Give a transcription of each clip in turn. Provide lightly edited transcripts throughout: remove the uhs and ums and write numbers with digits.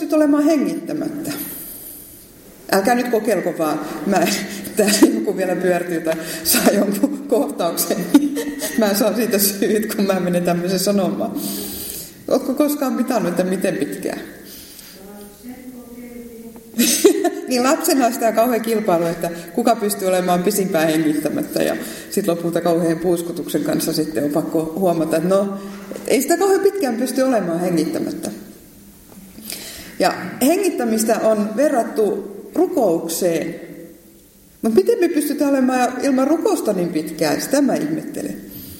pystyt olemaan hengittämättä? Älkää nyt kokeilko vaan. Täällä joku vielä pyörtyy tai saa jonkun kohtauksen. Mä saan siitä syyt, kun mä menen tämmöisen sanomaan. Ootko koskaan mitannut, että miten pitkään? Niin lapsena sitä kauhean kilpailu, että kuka pystyy olemaan pisimpään hengittämättä. Ja sitten lopulta kauhean puuskutuksen kanssa sitten on pakko huomata, että ei sitä kauhean pitkään pysty olemaan hengittämättä. Ja hengittämistä on verrattu rukoukseen. Mutta miten me pystytään olemaan ilman rukousta niin pitkään? Sitä mä ihmettelen.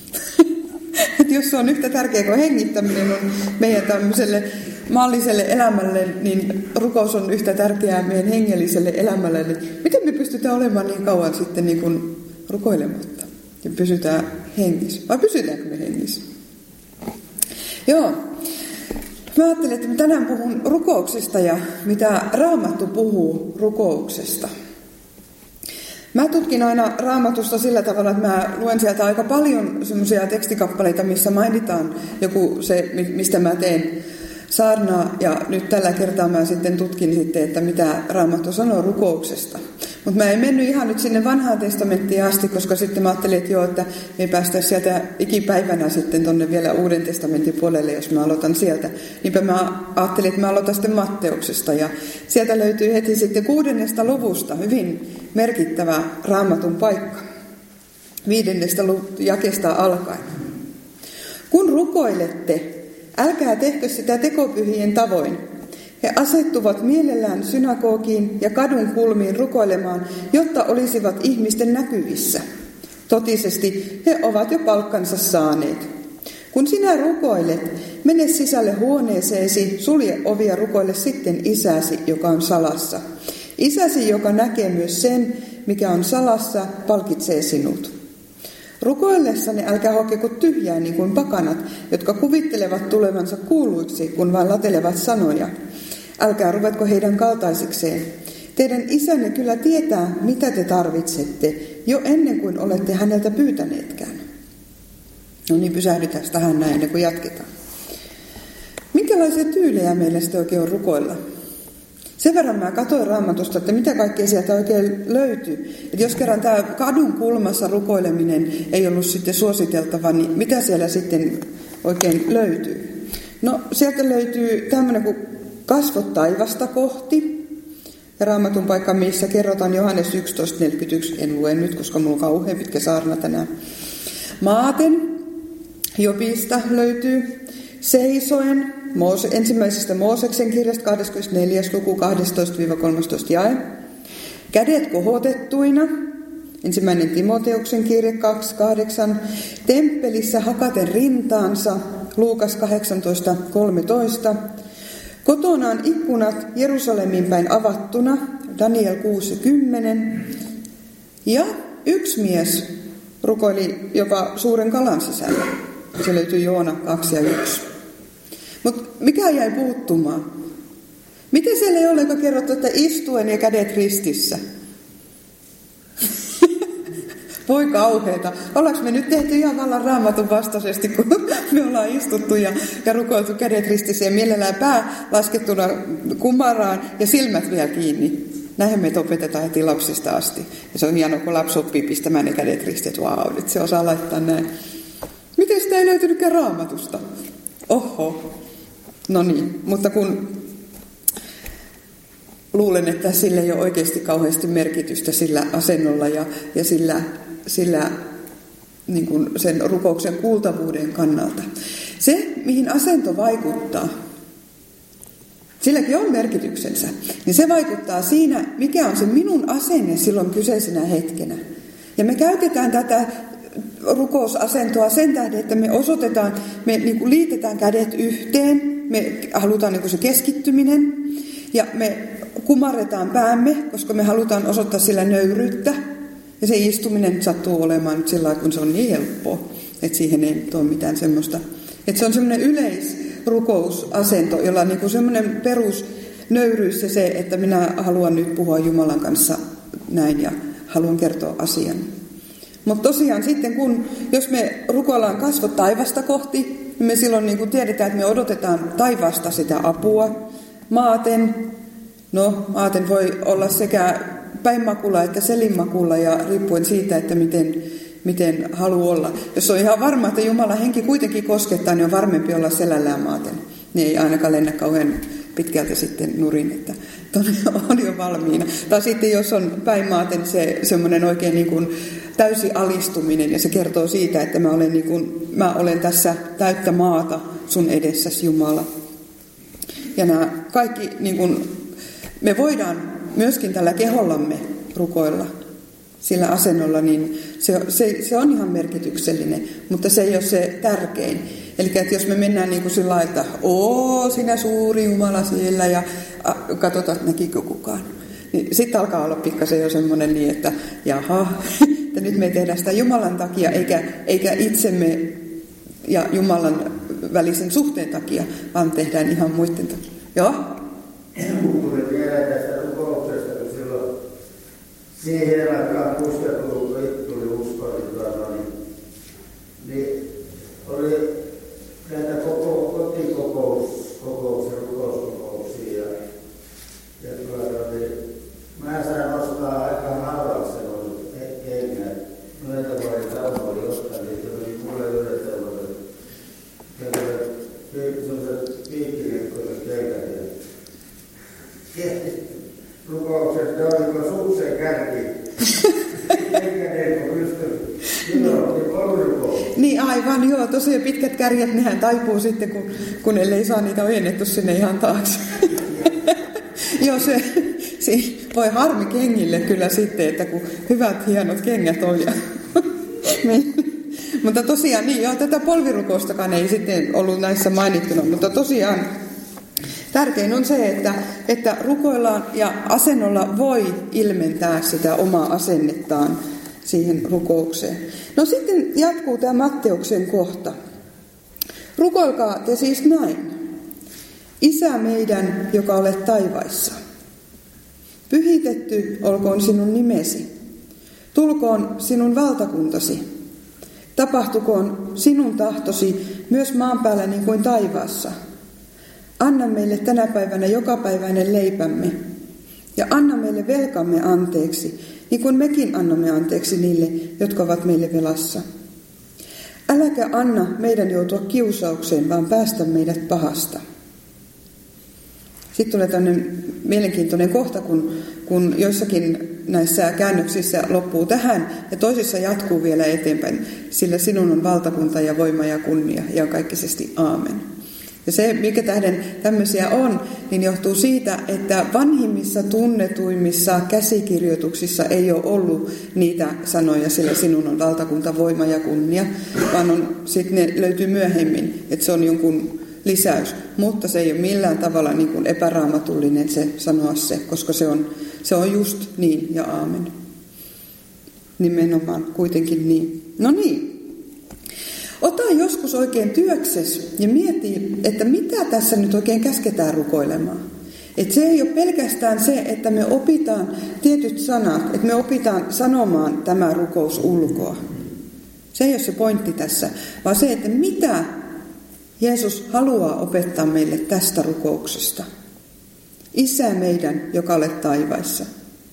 Että jos se on yhtä tärkeää kuin hengittäminen on meidän tämmöiselle maalliselle elämälle, niin rukous on yhtä tärkeää meidän hengelliselle elämälle. Niin miten me pystytään olemaan niin kauan sitten niin kuin rukoilematta? Ja pysytään hengissä. Vai pysytäänkö me hengissä? Joo. Mä ajattelin, että mä tänään puhun rukouksesta ja mitä Raamattu puhuu rukouksesta. Mä tutkin aina Raamatusta sillä tavalla, että mä luen sieltä aika paljon semmoisia tekstikappaleita, missä mainitaan joku se, mistä mä teen saarnaa. Ja nyt tällä kertaa mä sitten tutkin sitten, että mitä Raamattu sanoo rukouksesta. Mutta mä en mennyt ihan nyt sinne vanhaan testamenttiin asti, koska sitten mä ajattelin, että joo, että me ei päästä sieltä ikipäivänä sitten tonne vielä Uuden testamentin puolelle, jos mä aloitan sieltä. Niinpä mä ajattelin, että mä aloitan sitten Matteuksesta. Ja sieltä löytyy heti sitten 6. luvusta hyvin merkittävä Raamatun paikka. 5. jakeesta alkaen. Kun rukoilette, älkää tehkö sitä tekopyhien tavoin. He asettuvat mielellään synagogiin ja kadun kulmiin rukoilemaan, jotta olisivat ihmisten näkyvissä. Totisesti he ovat jo palkkansa saaneet. Kun sinä rukoilet, mene sisälle huoneeseesi, sulje ovia, rukoile sitten isäsi, joka on salassa. Isäsi, joka näkee myös sen, mikä on salassa, palkitsee sinut. Rukoillessanne älkää hokeko tyhjää niin kuin pakanat, jotka kuvittelevat tulevansa kuuluiksi, kun vain latelevat sanoja. Älkää ruvetko heidän kaltaisikseen. Teidän isänne kyllä tietää, mitä te tarvitsette, jo ennen kuin olette häneltä pyytäneetkään. No niin, pysähdytään tähän näin, ennen kuin jatketaan. Minkälaisia tyylejä meillä sitten oikein on rukoilla? Sen verran mä katsoin Raamatusta, että mitä kaikkea sieltä oikein löytyy. Että jos kerran tämä kadun kulmassa rukoileminen ei ollut sitten suositeltava, niin mitä siellä sitten oikein löytyy? No sieltä löytyy tämmöinen kuin kasvot taivasta kohti. Ja Raamatun paikka, missä kerrotaan Johannes 11.41. En lue nyt, koska mulla on kauhean pitkä saarna tänään. Maaten Jobista löytyy. Seisoen ensimmäisestä Mooseksen kirjasta 24. luku 12-13 jae. Kädet kohotettuina. 1. Timoteuksen kirje 2.8. Temppelissä hakaten rintaansa. Luukas 18.13. Kotonaan ikkunat Jerusalemin päin avattuna. Daniel 6.10. Ja yksi mies rukoili jopa suuren kalan sisällä. Se löytyy Joona 2:1. Mutta mikä jäi puuttumaan? Miten siellä ei olekaan kerrottu, että istuen ja kädet ristissä? Voi kauheeta. Ollaanko me nyt tehty ihan vallan Raamatun vastaisesti, kun me ollaan istuttu ja rukoiltu kädet ristissä ja mielellään pää laskettuna kumaraan ja silmät vielä kiinni. Näinhän meitä opetetaan heti lapsista asti. Ja se on hienoa, kun lapsi oppii pistämään ne kädet ristiin, että vau, nyt se osaa laittaa näin. Miten sitä ei löytynytkään Raamatusta? Oho. No niin, mutta kun luulen, että sillä ei ole oikeasti kauheasti merkitystä sillä asennolla ja sillä niin kuin sen rukouksen kuultavuuden kannalta. Se, mihin asento vaikuttaa, silläkin on merkityksensä, niin se vaikuttaa siinä, mikä on se minun asenne silloin kyseisenä hetkenä. Ja me käytetään tätä rukousasentoa sen tähden, että me osoitetaan, me niin kuin liitetään kädet yhteen, me halutaan niin kuin se keskittyminen ja me kumarretaan päämme, koska me halutaan osoittaa sillä nöyryyttä. Ja se istuminen sattuu olemaan nyt sillä lailla, kun se on niin helppoa, että siihen ei ole mitään semmoista. Että se on semmoinen yleisrukousasento, jolla on niin kuin semmoinen perusnöyryys ja se, että minä haluan nyt puhua Jumalan kanssa näin ja haluan kertoa asian. Mutta tosiaan sitten, jos me rukoillaan kasvot taivasta kohti, niin me silloin niin kuin tiedetään, että me odotetaan taivaasta sitä apua. maaten. No, maaten voi olla sekä päinmakulla että selinmakulla ja riippuen siitä, että miten haluaa olla. Jos on ihan varma, että Jumalan henki kuitenkin koskettaa, niin on varmempi olla selällään maaten. Niin ei ainakaan lennä kauhean pitkälti sitten nurin, että on jo valmiina. Tai sitten jos on päinmaaten se semmoinen oikein niin kuin täysi alistuminen, ja se kertoo siitä, että mä olen tässä täyttä maata sun edessäsi, Jumala. Ja nämä kaikki, niin kuin, me voidaan myöskin tällä kehollamme rukoilla sillä asennolla, niin se on ihan merkityksellinen, mutta se ei ole se tärkein. Eli että jos me mennään niin kuin sillä lailla, että sinä suuri Jumala siellä ja katsotaan, että näkikö kukaan. Niin sitten alkaa olla pikkasen jo semmoinen niin, että jaha, että nyt me ei tehdä sitä Jumalan takia eikä itsemme ja Jumalan välisen suhteen takia, vaan tehdään ihan muiden takia. Joo? Tuli vielä tästä rukouksesta, kun silloin siihen aikaan 60-luvulla tuli uskoa, niin oli näitä kotikokouksia, rukouskokouksia. Mä sain nostaa aika harvalla sellaiset kengät. Noita vuoden Tauno oli ottanut, niin se oli mulle yhdessä sellaiset piikkirekkoiset kengät. Rukouksesta oliko suksen kärki? Kengäden kun pystyy. Niin aivan, joo. Tosiaan pitkät kärjet, nehän taipuu sitten, kun ellei saa niitä ojennettu sinne ihan taakse. Joo, se voi harmi kengille kyllä sitten, että kun hyvät hienot kengät on. Mutta tosiaan, niin joo, tätä polvirukoustakaan ei sitten ollut näissä mainittuna, mutta tosiaan tärkein on se, että rukoillaan ja asennolla voi ilmentää sitä omaa asennettaan siihen rukoukseen. No sitten jatkuu tämä Matteuksen kohta. Rukoilkaa te siis näin. Isä meidän, joka olet taivaissa. Pyhitetty olkoon sinun nimesi. Tulkoon sinun valtakuntasi. Tapahtukoon sinun tahtosi myös maan päällä niin kuin taivaassa. Anna meille tänä päivänä jokapäiväinen leipämme. Ja anna meille velkamme anteeksi, niin kuin mekin annamme anteeksi niille, jotka ovat meille velassa. Äläkä anna meidän joutua kiusaukseen, vaan päästä meidät pahasta. Sitten tulee tämmöinen mielenkiintoinen kohta, kun joissakin näissä käännöksissä loppuu tähän ja toisissa jatkuu vielä eteenpäin. Sillä sinun on valtakunta ja voima ja kunnia ja kaikkisesti aamen. Ja se, mikä tähden tämmöisiä on, niin johtuu siitä, että vanhimmissa tunnetuimmissa käsikirjoituksissa ei ole ollut niitä sanoja, sillä sinun on valtakunta, voima ja kunnia, vaan sitten ne löytyy myöhemmin, että se on jonkun lisäys. Mutta se ei ole millään tavalla niin kuin epäraamatullinen se sanoa se, koska se on just niin ja aamen. Nimenomaan kuitenkin niin. No niin. Ota joskus oikein työksesi ja mieti, että mitä tässä nyt oikein käsketään rukoilemaan. Että se ei ole pelkästään se, että me opitaan tietyt sanat, että me opitaan sanomaan tämä rukous ulkoa. Se ei ole se pointti tässä, vaan se, että mitä Jeesus haluaa opettaa meille tästä rukouksesta. Isä meidän, joka olet taivaissa.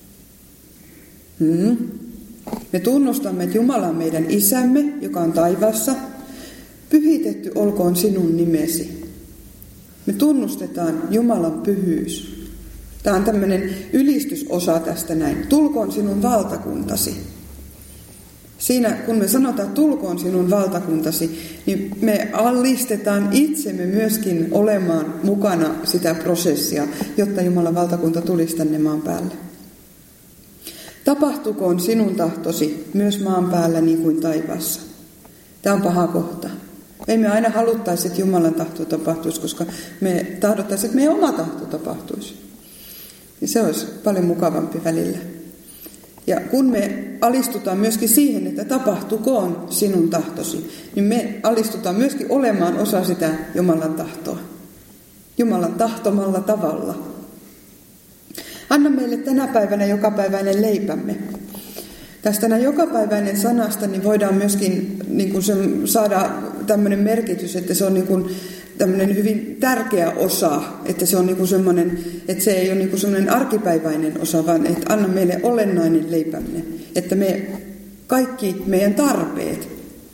Me tunnustamme, että Jumala on meidän isämme, joka on taivaassa. Pyhitetty olkoon sinun nimesi. Me tunnustetaan Jumalan pyhyys. Tämä on tämmöinen ylistysosa tästä näin. Tulkoon sinun valtakuntasi. Siinä, kun me sanotaan tulkoon sinun valtakuntasi, niin me alistetaan itsemme myöskin olemaan mukana sitä prosessia, jotta Jumalan valtakunta tulisi tänne maan päälle. Tapahtukoon sinun tahtosi myös maan päällä niin kuin taivaassa. Tämä on paha kohta. Ei me aina haluttaisi, että Jumalan tahto tapahtuisi, koska me tahdottaisiin, että meidän oma tahto tapahtuisi. Ja se olisi paljon mukavampi välillä. Ja kun me alistutaan myöskin siihen, että tapahtukoon sinun tahtosi, niin me alistutaan myöskin olemaan osa sitä Jumalan tahtoa. Jumalan tahtomalla tavalla. Anna meille tänä päivänä jokapäiväinen leipämme. Tästä jokapäiväinen sanasta niin voidaan myöskin niin kuin saada tämmöinen merkitys, että se on niin kuin tämmöinen hyvin tärkeä osa, että se on niin kuin semmoinen, että se ei ole niin kuin semmoinen arkipäiväinen osa, vaan että anna meille olennainen leipämme, että me kaikki meidän tarpeet,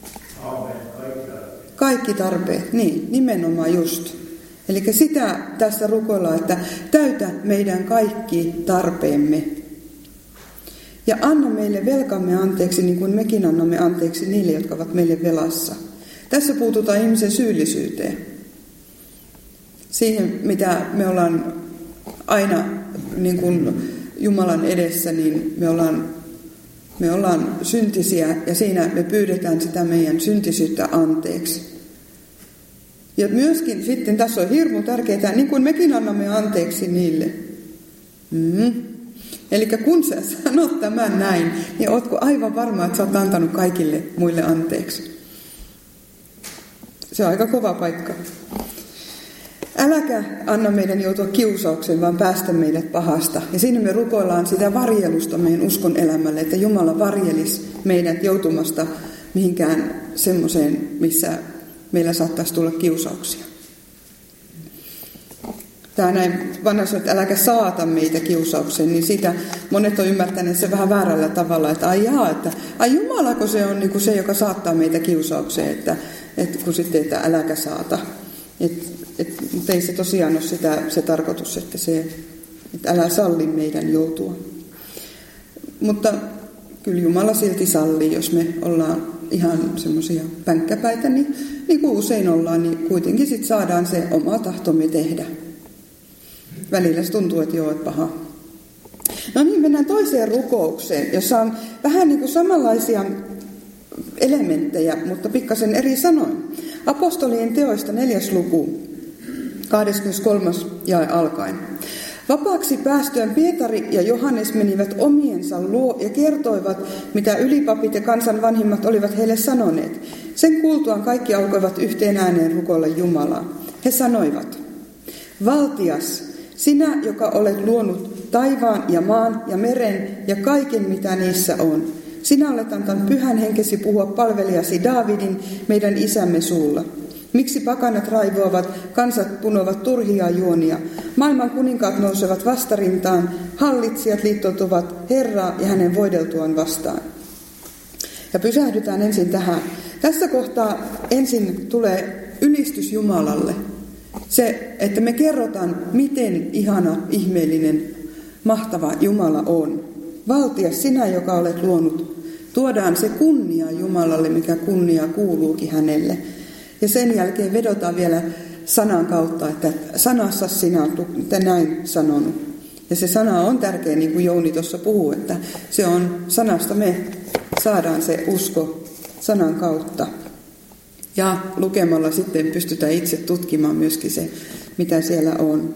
kaikki tarpeet, niin nimenomaan just. Eli sitä tässä rukoillaan, että täytä meidän kaikki tarpeemme. Ja anna meille velkamme anteeksi, niin kuin mekin annamme anteeksi niille, jotka ovat meille velassa. Tässä puututaan ihmisen syyllisyyteen. Siihen, mitä me ollaan aina niin kuin Jumalan edessä, niin me ollaan syntisiä ja siinä me pyydetään sitä meidän syntisyyttä anteeksi. Ja myöskin sitten tässä on hirmu tärkeää, niin kuin mekin annamme anteeksi niille. Eli kun sä sanot tämän näin, niin ootko aivan varma, että sä oot antanut kaikille muille anteeksi. Se on aika kova paikka. Äläkä anna meidän joutua kiusaukseen, vaan päästä meidät pahasta. Ja siinä me rukoillaan sitä varjelusta meidän uskon elämälle, että Jumala varjelisi meidät joutumasta mihinkään semmoiseen, missä meillä saattaisi tulla kiusauksia. Tämä näin vanha sanoo, että äläkä saata meitä kiusaukseen, niin sitä monet on ymmärtäneet se vähän väärällä tavalla, että ai Jumalako se on niin kuin se, joka saattaa meitä kiusaukseen, että kun sitten, että äläkä saata. Mutta ei se tosiaan ole se tarkoitus, että älä salli meidän joutua. Mutta kyllä Jumala silti sallii, jos me ollaan ihan semmoisia pänkkäpäitä, niin kuin usein ollaan, niin kuitenkin sitten saadaan se oma tahtomme tehdä. Välillä se tuntuu, että joo, että paha. No niin, mennään toiseen rukoukseen, jossa on vähän niin kuin samanlaisia elementtejä, mutta pikkasen eri sanoin. Apostolien teoista 4. luku, 23. jae alkaen. Vapaaksi päästyään Pietari ja Johannes menivät omiensa luo ja kertoivat, mitä ylipapit ja kansan vanhimmat olivat heille sanoneet. Sen kuultuaan kaikki alkoivat yhteen ääneen rukoilla Jumalaa. He sanoivat, valtias, sinä, joka olet luonut taivaan ja maan ja meren ja kaiken, mitä niissä on. Sinä olet antanut pyhän henkesi puhua palvelijasi Daavidin, meidän isämme suulla. Miksi pakanat raivoavat, kansat punovat turhia juonia, maailman kuninkaat nousevat vastarintaan, hallitsijat liittoutuvat Herraa ja hänen voideltuaan vastaan. Ja pysähdytään ensin tähän. Tässä kohtaa ensin tulee ylistys Jumalalle. Se, että me kerrotaan, miten ihana, ihmeellinen, mahtava Jumala on. Valtias, sinä, joka olet luonut, tuodaan se kunnia Jumalalle, mikä kunnia kuuluukin hänelle. Ja sen jälkeen vedotaan vielä sanan kautta, että sanassa sinä olet näin sanonut. Ja se sana on tärkeä, niin kuin Jouni tuossa puhuu, että se on sanasta me saadaan se usko sanan kautta. Ja lukemalla sitten pystytään itse tutkimaan myöskin se, mitä siellä on.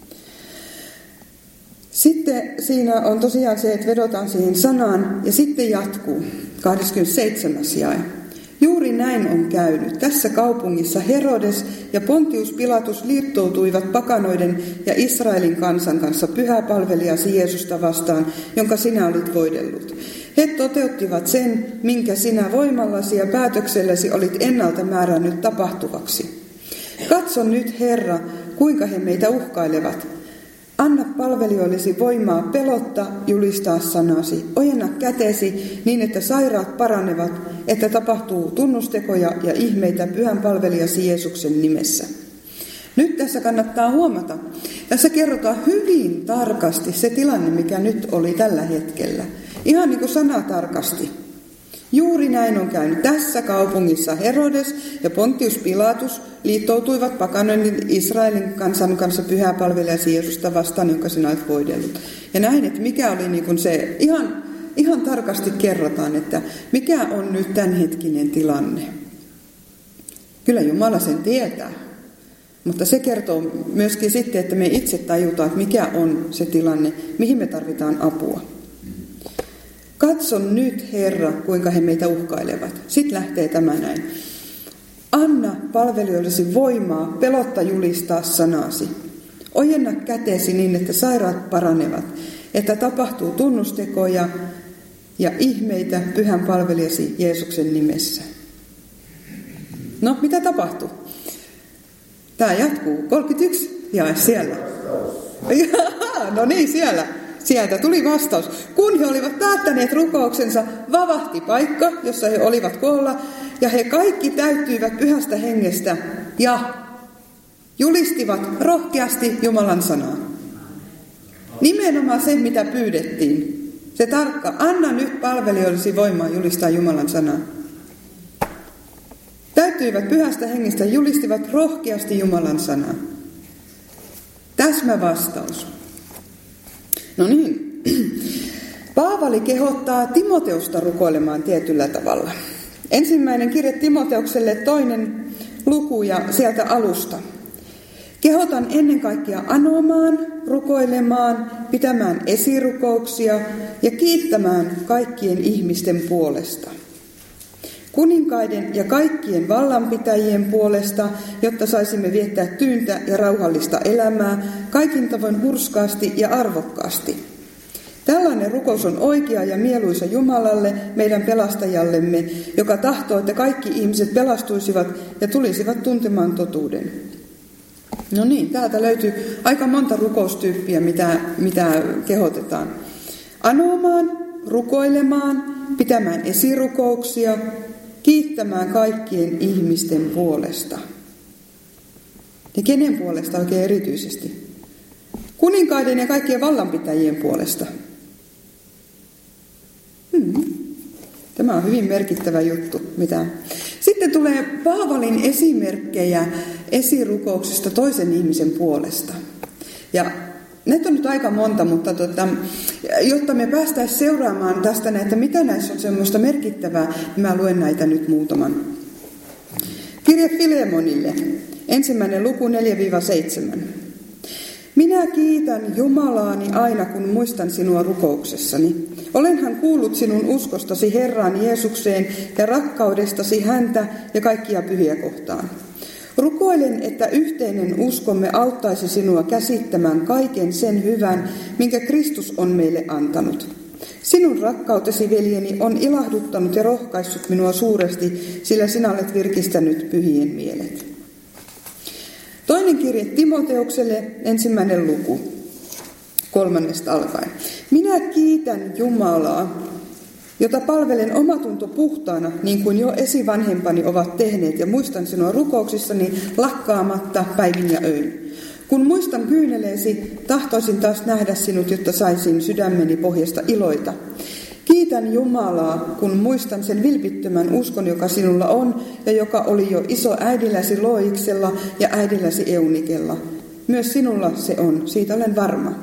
Sitten siinä on tosiaan se, että vedotaan siihen sanaan ja sitten jatkuu. 27. jae. Juuri näin on käynyt. Tässä kaupungissa Herodes ja Pontius Pilatus liittoutuivat pakanoiden ja Israelin kansan kanssa pyhäpalvelijasi Jeesusta vastaan, jonka sinä olit voidellut. He toteuttivat sen, minkä sinä voimallasi ja päätökselläsi olit ennalta määrännyt tapahtuvaksi. Katso nyt, Herra, kuinka he meitä uhkailevat. Anna palvelijoillesi voimaa pelotta, julistaa sanasi. Ojenna kätesi niin, että sairaat paranevat, että tapahtuu tunnustekoja ja ihmeitä pyhän palvelijasi Jeesuksen nimessä. Nyt tässä kannattaa huomata. Tässä kerrotaan hyvin tarkasti se tilanne, mikä nyt oli tällä hetkellä. Ihan niin kuin sanatarkasti. Juuri näin on käynyt. Tässä kaupungissa Herodes ja Pontius Pilatus liittoutuivat pakanoiden Israelin kansan kanssa pyhäpalvelijasi Jeesusta vastaan, jonka sinä olet voidellut. Ja näin, että mikä oli niin kuin se, ihan tarkasti kerrotaan, että mikä on nyt tämänhetkinen tilanne. Kyllä Jumala sen tietää, mutta se kertoo myöskin sitten, että me itse tajutaan, että mikä on se tilanne, mihin me tarvitaan apua. Katso nyt, Herra, kuinka he meitä uhkailevat. Sitten lähtee tämä näin. Anna palvelijoillesi voimaa pelotta julistaa sanasi. Ojenna kätesi niin, että sairaat paranevat, että tapahtuu tunnustekoja ja ihmeitä pyhän palvelijasi Jeesuksen nimessä. No, mitä tapahtuu? Tämä jatkuu. 31 jae siellä. No niin, sieltä tuli vastaus. Kun he olivat päättäneet rukouksensa, vavahti paikka, jossa he olivat koolla, ja he kaikki täyttyivät Pyhästä Hengestä ja julistivat rohkeasti Jumalan sanaa. Nimenomaan se, mitä pyydettiin. Se tarkka, anna nyt palvelijoillesi voimaa julistaa Jumalan sanaa. Täyttyivät Pyhästä Hengestä, julistivat rohkeasti Jumalan sanaa. Täsmävastaus. No niin. Paavali kehottaa Timoteusta rukoilemaan tietyllä tavalla. Ensimmäinen kirje Timoteukselle 2. luku ja sieltä alusta. Kehotan ennen kaikkea anomaan, rukoilemaan, pitämään esirukouksia ja kiittämään kaikkien ihmisten puolesta. Kuninkaiden ja kaikkien vallanpitäjien puolesta, jotta saisimme viettää tyyntä ja rauhallista elämää, kaikin tavoin hurskaasti ja arvokkaasti. Tällainen rukous on oikea ja mieluisa Jumalalle, meidän pelastajallemme, joka tahtoo, että kaikki ihmiset pelastuisivat ja tulisivat tuntemaan totuuden. No niin, täältä löytyy aika monta rukoustyyppiä, mitä kehotetaan. Anomaan, rukoilemaan, pitämään esirukouksia, kiittämään kaikkien ihmisten puolesta. Ja kenen puolesta oikein erityisesti? Kuninkaiden ja kaikkien vallanpitäjien puolesta. Tämä on hyvin merkittävä juttu. Sitten tulee Paavalin esimerkkejä esirukouksista toisen ihmisen puolesta. Ja näitä on nyt aika monta, mutta jotta me päästäisiin seuraamaan tästä näitä, mitä näissä on semmoista merkittävää, niin mä luen näitä nyt muutaman. Kirje Filemonille, 1. luku 4-7. Minä kiitän Jumalaani aina, kun muistan sinua rukouksessani. Olenhan kuullut sinun uskostasi Herraan Jeesukseen ja rakkaudestasi häntä ja kaikkia pyhiä kohtaan. Rukoilen, että yhteinen uskomme auttaisi sinua käsittämään kaiken sen hyvän, minkä Kristus on meille antanut. Sinun rakkautesi, veljeni, on ilahduttanut ja rohkaissut minua suuresti, sillä sinä olet virkistänyt pyhien mielet. Toinen kirje Timoteukselle, 1. luku, 3. alkaen. Minä kiitän Jumalaa, jota palvelen omatunto puhtaana, niin kuin jo esivanhempani ovat tehneet, ja muistan sinua rukouksissani lakkaamatta päivin ja öin. Kun muistan kyyneleesi, tahtoisin taas nähdä sinut, jotta saisin sydämeni pohjasta iloita. Kiitän Jumalaa, kun muistan sen vilpittömän uskon, joka sinulla on, ja joka oli jo iso äidilläsi Loiksella ja äidilläsi Eunikella. Myös sinulla se on, siitä olen varma.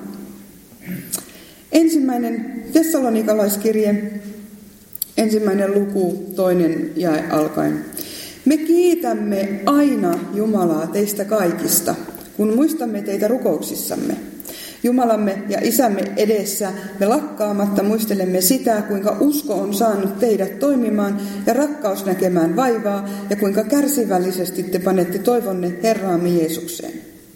1. Tessalonikalaiskirje, 1. luku, 2. jae alkaen. Me kiitämme aina Jumalaa teistä kaikista, kun muistamme teitä rukouksissamme. Jumalamme ja Isämme edessä me lakkaamatta muistelemme sitä, kuinka usko on saanut teidät toimimaan ja rakkaus näkemään vaivaa, ja kuinka kärsivällisesti te panette toivonne Herraamme Jeesukseen.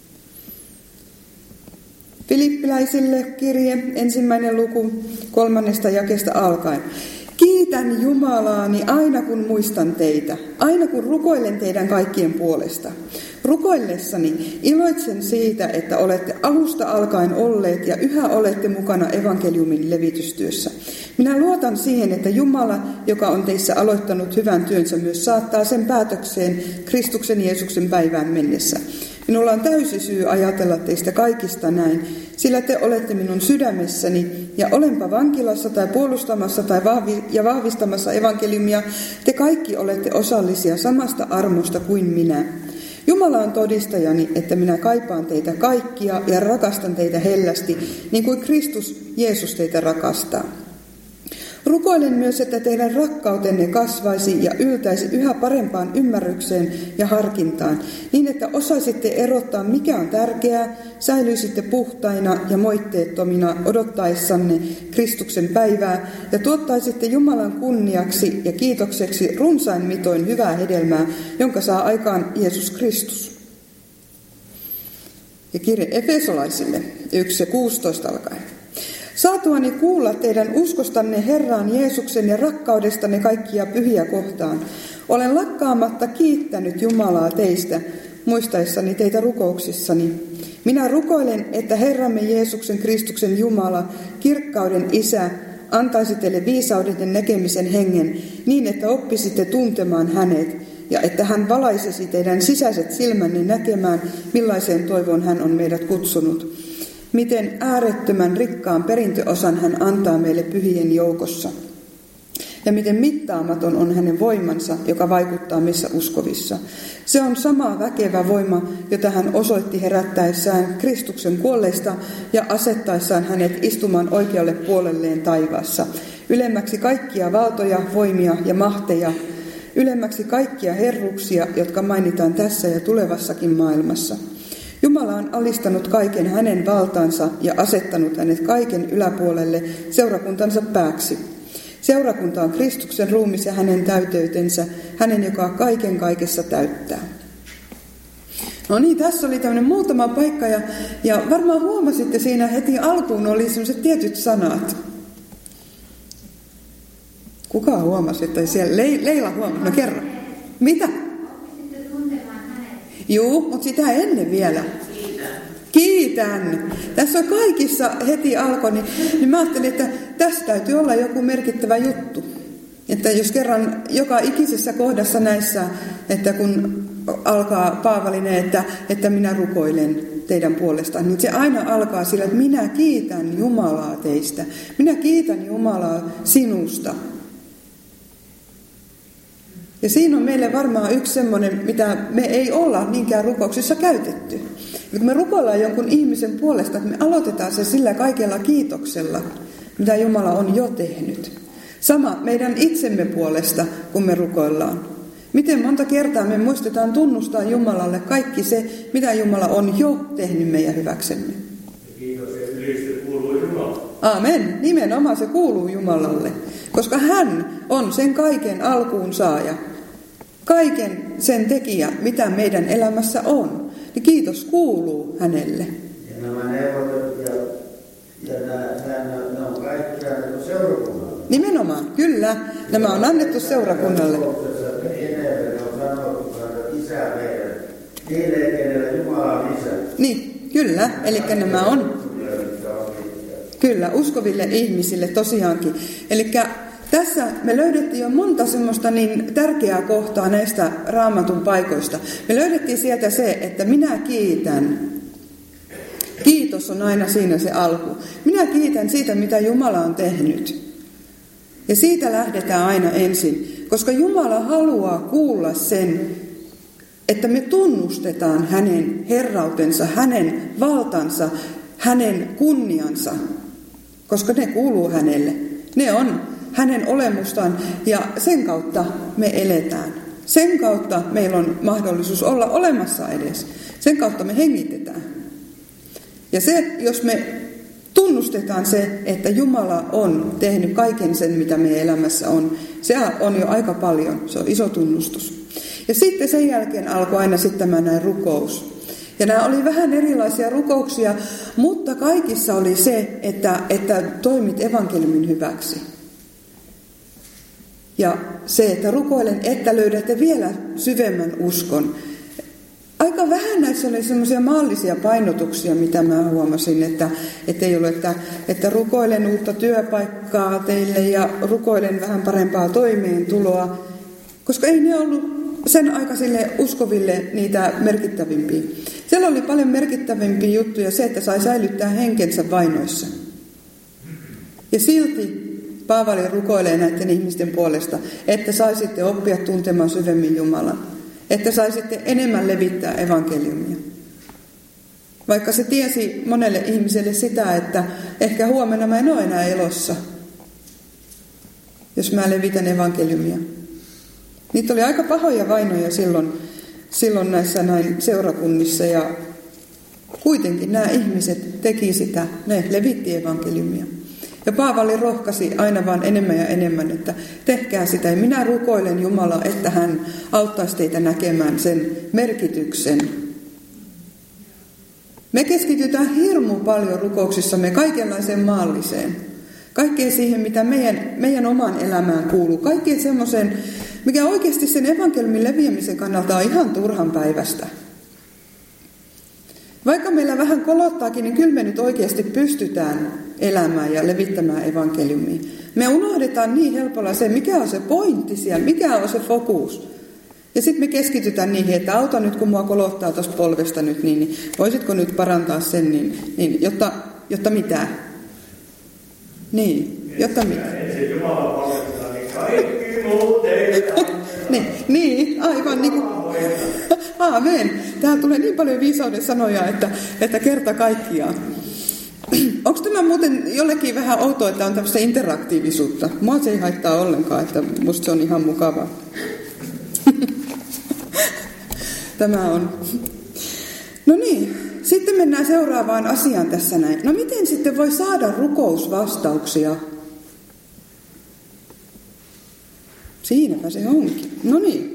Filippiläisille kirje, 1. luku, 3. jakeesta alkaen. Kiitän Jumalaani aina kun muistan teitä, aina kun rukoilen teidän kaikkien puolesta. Rukoillessani iloitsen siitä, että olette alusta alkaen olleet ja yhä olette mukana evankeliumin levitystyössä. Minä luotan siihen, että Jumala, joka on teissä aloittanut hyvän työnsä, myös saattaa sen päätökseen Kristuksen Jeesuksen päivään mennessä. Minulla on täysi syy ajatella teistä kaikista näin, sillä te olette minun sydämessäni, ja olenpa vankilassa tai puolustamassa tai vahvistamassa evankeliumia, te kaikki olette osallisia samasta armosta kuin minä. Jumala on todistajani, että minä kaipaan teitä kaikkia ja rakastan teitä hellästi, niin kuin Kristus Jeesus teitä rakastaa. Rukoilen myös, että teidän rakkautenne kasvaisi ja yltäisi yhä parempaan ymmärrykseen ja harkintaan, niin että osaisitte erottaa, mikä on tärkeää, säilyisitte puhtaina ja moitteettomina odottaessanne Kristuksen päivää ja tuottaisitte Jumalan kunniaksi ja kiitokseksi runsain mitoin hyvää hedelmää, jonka saa aikaan Jeesus Kristus. Ja kirje Efesolaisille 1:16 alkaen. Saatuani kuulla teidän uskostanne Herraan Jeesuksen ja rakkaudestanne kaikkia pyhiä kohtaan, olen lakkaamatta kiittänyt Jumalaa teistä, muistaessani teitä rukouksissani. Minä rukoilen, että Herramme Jeesuksen Kristuksen Jumala, kirkkauden Isä, antaisi teille viisauden ja näkemisen hengen, niin että oppisitte tuntemaan hänet, ja että hän valaisisi teidän sisäiset silmänne näkemään, millaiseen toivoon hän on meidät kutsunut. Miten äärettömän rikkaan perintöosan hän antaa meille pyhien joukossa. Ja miten mittaamaton on hänen voimansa, joka vaikuttaa meissä uskovissa. Se on sama väkevä voima, jota hän osoitti herättäessään Kristuksen kuolleista ja asettaessaan hänet istumaan oikealle puolelleen taivaassa. Ylemmäksi kaikkia valtoja, voimia ja mahteja, ylemmäksi kaikkia herruuksia, jotka mainitaan tässä ja tulevassakin maailmassa. Jumala on alistanut kaiken hänen valtaansa ja asettanut hänet kaiken yläpuolelle seurakuntansa pääksi. Seurakunta on Kristuksen ruumis ja hänen täyteytensä, hänen, joka kaiken kaikessa täyttää. No niin, tässä oli tämmöinen muutama paikka ja varmaan huomasitte siinä heti alkuun oli sellaiset tietyt sanat. Kuka huomasi, että siellä Leila huomasi? No kerro. Mitä? Juu, mutta sitä ennen vielä. Kiitän. Tässä on kaikissa heti alkoi, niin mä ajattelin, että tässä täytyy olla joku merkittävä juttu. Että jos kerran joka ikisessä kohdassa näissä, että kun alkaa Paavalinen, että minä rukoilen teidän puolestaan, niin se aina alkaa sillä, että minä kiitän Jumalaa teistä. Minä kiitän Jumalaa sinusta. Ja siinä on meille varmaan yksi semmoinen, mitä me ei olla niinkään rukouksissa käytetty. Ja kun me rukoillaan jonkun ihmisen puolesta, että me aloitetaan se sillä kaikella kiitoksella, mitä Jumala on jo tehnyt. Sama meidän itsemme puolesta, kun me rukoillaan. Miten monta kertaa me muistetaan tunnustaa Jumalalle kaikki se, mitä Jumala on jo tehnyt meidän hyväksemme. Kiitos, ja ylistö kuuluu Jumalalle. Aamen. Nimenomaan se kuuluu Jumalalle, koska hän on sen kaiken alkuun saaja. Kaiken sen tekijä, mitä meidän elämässä on. Niin kiitos kuuluu hänelle. Ja nämä neuvotut ja nämä on kaikkia seurakunnalle. Nimenomaan, kyllä. Nämä on annettu seurakunnalle. Enemmän on sanottu, että Isä meidän. Niille, kenelle Jumala on Isä. Niin, kyllä. Eli nämä on. Kyllä, uskoville ihmisille tosiaankin. Eli tässä me löydettiin jo monta semmoista niin tärkeää kohtaa näistä Raamatun paikoista. Me löydettiin sieltä se, että minä kiitän. Kiitos on aina siinä se alku. Minä kiitän siitä, mitä Jumala on tehnyt. Ja siitä lähdetään aina ensin, koska Jumala haluaa kuulla sen, että me tunnustetaan hänen herrautensa, hänen valtansa, hänen kunniansa, koska ne kuuluu hänelle. Ne on hänen olemustaan ja sen kautta me eletään. Sen kautta meillä on mahdollisuus olla olemassa edes. Sen kautta me hengitetään. Ja se, jos me tunnustetaan se, että Jumala on tehnyt kaiken sen, mitä meidän elämässä on, se on jo aika paljon. Se on iso tunnustus. Ja sitten sen jälkeen alkoi aina sitten tämä näin rukous. Ja nämä oli vähän erilaisia rukouksia, mutta kaikissa oli se, että toimit evankeliumin hyväksi. Ja se, että rukoilen, että löydätte vielä syvemmän uskon. Aika vähän näissä oli semmoisia maallisia painotuksia, mitä mä huomasin, että ei ole, että rukoilen uutta työpaikkaa teille ja rukoilen vähän parempaa toimeentuloa, koska ei ne ollut sen aikaisille uskoville niitä merkittävimpiä. Siellä oli paljon merkittävimpiä juttuja se, että sai säilyttää henkensä vainoissa. Ja silti Paavali rukoilee näiden ihmisten puolesta, että saisitte oppia tuntemaan syvemmin Jumalan. Että saisitte enemmän levittää evankeliumia. Vaikka se tiesi monelle ihmiselle sitä, että ehkä huomenna mä en ole enää elossa, jos mä levitän evankeliumia. Niitä oli aika pahoja vainoja silloin näissä näin seurakunnissa ja kuitenkin nämä ihmiset teki sitä, ne levitti evankeliumia. Ja Paavali rohkasi aina vaan enemmän ja enemmän, että tehkää sitä. Ja minä rukoilen Jumalaa, että hän auttaisi teitä näkemään sen merkityksen. Me keskitytään hirmu paljon rukouksissamme kaikenlaiseen maalliseen. Kaikkeen siihen, mitä meidän omaan elämään kuuluu. Kaikkeen semmoiseen, mikä oikeasti sen evankeliumin leviämisen kannalta on ihan turhan päivästä. Vaikka meillä vähän kolottaakin, niin kyllä me nyt oikeasti pystytään elämään ja levittämään evankeliumia. Me unohdetaan niin helpolla se, mikä on se pointti siellä, mikä on se fokus. Ja sitten me keskitytään niihin, että auta nyt, kun mua kolottaa tuossa polvesta nyt, niin voisitko nyt parantaa sen, niin jotta mitä? Niin, jotta mitä? Se Jumala palveltaa, niin kaikki muu tehdään. niin, aivan niin kuin... Aamen. Tähän tulee niin paljon viisauden sanoja, että kerta kaikkiaan. Onko tämä muuten jollekin vähän outoa, että on tämmöistä interaktiivisuutta? Mua se ei haittaa ollenkaan, että musta se on ihan mukavaa. Tämä on. No niin, sitten mennään seuraavaan asiaan tässä näin. No miten sitten voi saada rukousvastauksia? Siinäpä se onkin. No niin.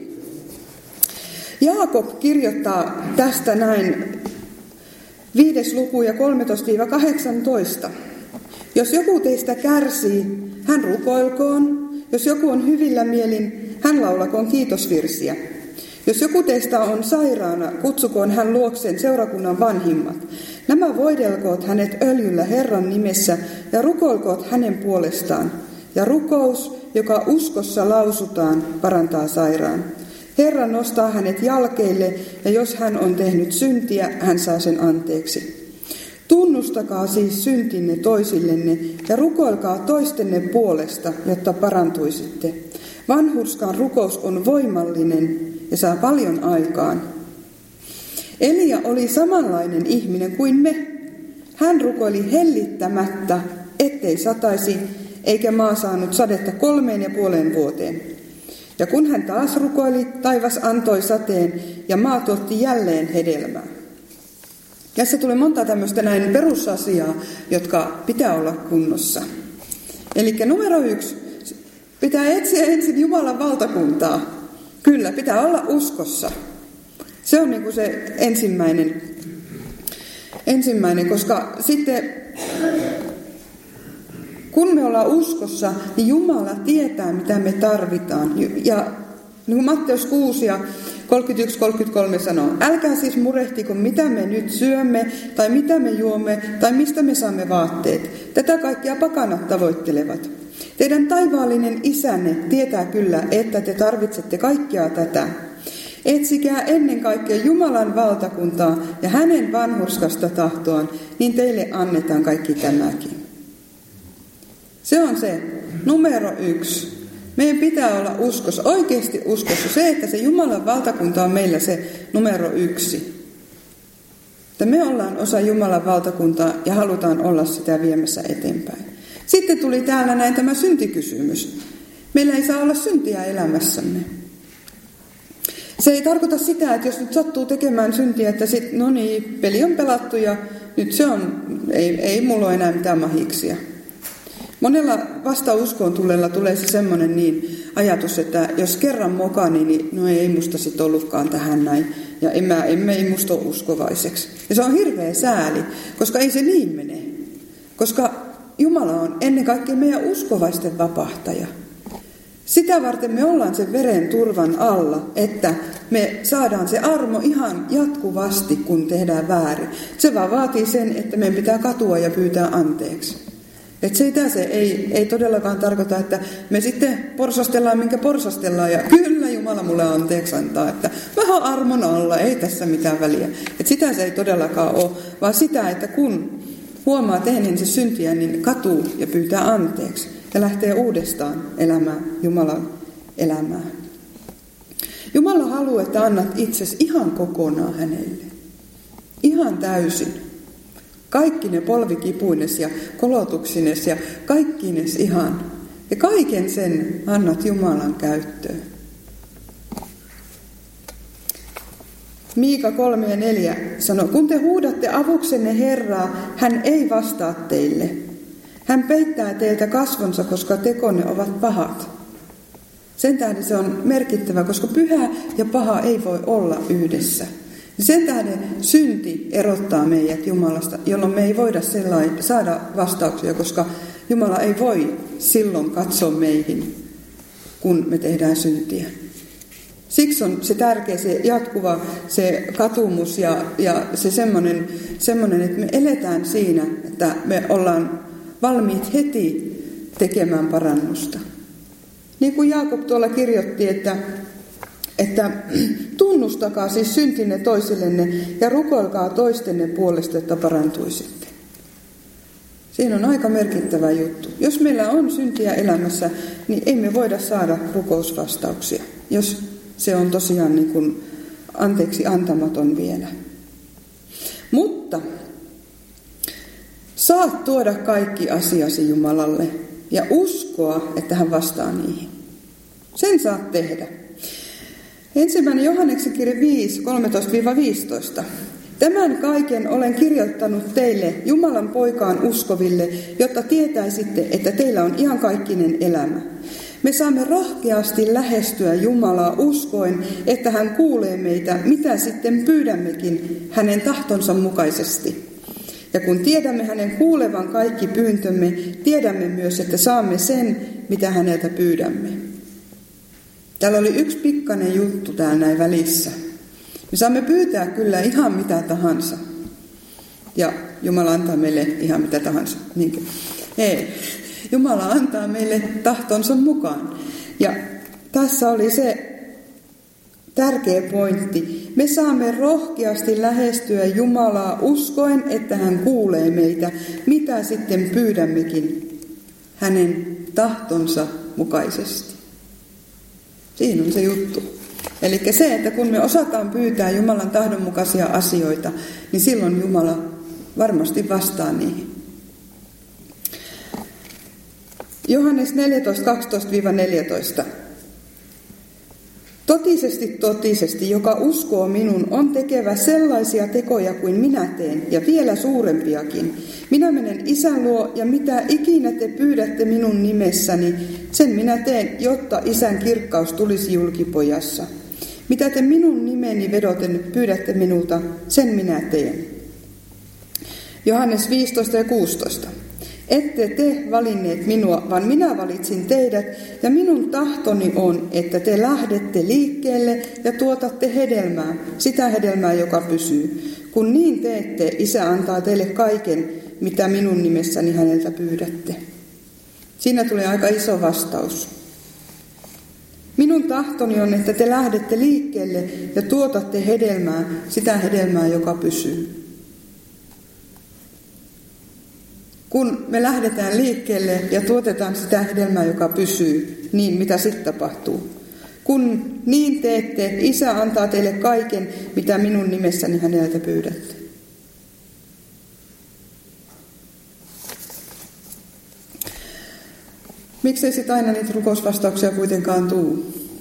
Jaakob kirjoittaa tästä näin 5. luku ja 13-18. Jos joku teistä kärsii, hän rukoilkoon. Jos joku on hyvillä mielin, hän laulakoon kiitosvirsiä. Jos joku teistä on sairaana, kutsukoon hän luokseen seurakunnan vanhimmat. Nämä voidelkoot hänet öljyllä Herran nimessä ja rukoilkoot hänen puolestaan. Ja rukous, joka uskossa lausutaan, parantaa sairaan. Herra nostaa hänet jalkeille, ja jos hän on tehnyt syntiä, hän saa sen anteeksi. Tunnustakaa siis syntinne toisillenne ja rukoilkaa toistenne puolesta, jotta parantuisitte. Vanhurskaan rukous on voimallinen ja saa paljon aikaan. Elia oli samanlainen ihminen kuin me. Hän rukoili hellittämättä, ettei sataisi, eikä maa saanut sadetta 3,5 vuoteen. Ja kun hän taas rukoili, taivas antoi sateen ja maa tuotti jälleen hedelmää. Tässä tulee monta tämmöistä näin perusasiaa, jotka pitää olla kunnossa. Eli numero 1, pitää etsiä ensin Jumalan valtakuntaa. Kyllä, pitää olla uskossa. Se on niin kuin se ensimmäinen, koska sitten kun me ollaan uskossa, niin Jumala tietää, mitä me tarvitaan. Ja niin kuin Matteus 6 ja 31-33 sanoo, älkää siis murehtiko, mitä me nyt syömme, tai mitä me juomme, tai mistä me saamme vaatteet. Tätä kaikkia pakanat tavoittelevat. Teidän taivaallinen isänne tietää kyllä, että te tarvitsette kaikkea tätä. Etsikää ennen kaikkea Jumalan valtakuntaa ja hänen vanhurskasta tahtoaan, niin teille annetaan kaikki tämäkin. Se on se numero 1. Meidän pitää olla uskossa, oikeasti uskossa. Se, että se Jumalan valtakunta on meillä se numero 1. Että me ollaan osa Jumalan valtakuntaa ja halutaan olla sitä viemässä eteenpäin. Sitten tuli täällä näin tämä syntikysymys. Meillä ei saa olla syntiä elämässämme. Se ei tarkoita sitä, että jos nyt sattuu tekemään syntiä, että sitten no niin, peli on pelattu ja nyt se on, ei mulla ole enää mitään mahiksia. Monella vasta uskoon tulleella tulee se semmoinen niin ajatus, että jos kerran mokani, niin no ei musta sit ollutkaan tähän näin. Ja ei musta ole uskovaiseksi. Ja se on hirveä sääli, koska ei se niin mene. Koska Jumala on ennen kaikkea meidän uskovaisten vapahtaja. Sitä varten me ollaan sen veren turvan alla, että me saadaan se armo ihan jatkuvasti, kun tehdään väärin. Se vaan vaatii sen, että meidän pitää katua ja pyytää anteeksi. Että se ei todellakaan tarkoita, että me sitten porsastellaan, minkä porsastellaan, ja kyllä Jumala mulle anteeksi antaa, että vähän armon alla, ei tässä mitään väliä. Että sitä se ei todellakaan ole, vaan sitä, että kun huomaa tehneensä syntiä, niin katuu ja pyytää anteeksi ja lähtee uudestaan elämään Jumalan elämää. Jumala haluaa, että annat itsesi ihan kokonaan hänelle. Ihan täysin. Kaikki ne polvikipuines ja kolotuksines ja kaikkines ihan. Ja kaiken sen annat Jumalan käyttöön. Miika 3 ja 4 sanoo, kun te huudatte avuksenne Herraa, hän ei vastaa teille. Hän peittää teiltä kasvonsa, koska tekonne ovat pahat. Sen tähden se on merkittävä, koska pyhä ja paha ei voi olla yhdessä. Sen tähden synti erottaa meidät Jumalasta, jolloin me ei voida saada vastauksia, koska Jumala ei voi silloin katsoa meihin, kun me tehdään syntiä. Siksi on se tärkeä, se jatkuva, se katumus ja se semmoinen, että me eletään siinä, että me ollaan valmiit heti tekemään parannusta. Niin kuin Jaakob tuolla kirjoitti, että tunnustakaa siis syntinne toisillenne ja rukoilkaa toistenne puolesta, että parantuisitte. Siinä on aika merkittävä juttu. Jos meillä on syntiä elämässä, niin ei me voida saada rukousvastauksia, jos se on tosiaan niin kuin anteeksi antamaton vielä. Mutta saat tuoda kaikki asiasi Jumalalle ja uskoa, että hän vastaa niihin. Sen saat tehdä. 1. Johanneksen kirje 5, 13-15. Tämän kaiken olen kirjoittanut teille Jumalan poikaan uskoville, jotta tietäisitte, että teillä on iankaikkinen elämä. Me saamme rohkeasti lähestyä Jumalaa uskoen, että hän kuulee meitä, mitä sitten pyydämmekin hänen tahtonsa mukaisesti. Ja kun tiedämme hänen kuulevan kaikki pyyntömme, tiedämme myös, että saamme sen, mitä häneltä pyydämme. Täällä oli yksi pikkainen juttu täällä näin välissä. Me saamme pyytää kyllä ihan mitä tahansa. Ja Jumala antaa meille ihan mitä tahansa. Niinkö? Ei. Jumala antaa meille tahtonsa mukaan. Ja tässä oli se tärkeä pointti. Me saamme rohkeasti lähestyä Jumalaa uskoen, että hän kuulee meitä, mitä sitten pyydämmekin hänen tahtonsa mukaisesti. Siinä on se juttu. Eli se, että kun me osataan pyytää Jumalan tahdon mukaisia asioita, niin silloin Jumala varmasti vastaa niihin. Johannes 14, 12-14. Totisesti, joka uskoo minun, on tekevä sellaisia tekoja kuin minä teen, ja vielä suurempiakin. Minä menen Isän luo, ja mitä ikinä te pyydätte minun nimessäni, sen minä teen, jotta Isän kirkkaus tulisi julkipojassa. Mitä te minun nimeni vedoten pyydätte minulta, sen minä teen. Johannes 15 ja 16. Ette te valinneet minua, vaan minä valitsin teidät, ja minun tahtoni on, että te lähdette liikkeelle ja tuotatte hedelmää, sitä hedelmää, joka pysyy. Kun niin teette, Isä antaa teille kaiken, mitä minun nimessäni häneltä pyydätte. Siinä tulee aika iso vastaus. Minun tahtoni on, että te lähdette liikkeelle ja tuotatte hedelmää, sitä hedelmää, joka pysyy. Kun me lähdetään liikkeelle ja tuotetaan sitä hedelmää, joka pysyy, niin mitä sitten tapahtuu? Kun niin teette, Isä antaa teille kaiken, mitä minun nimessäni häneltä pyydätte. Miksei sitten aina niitä rukousvastauksia kuitenkaan tule?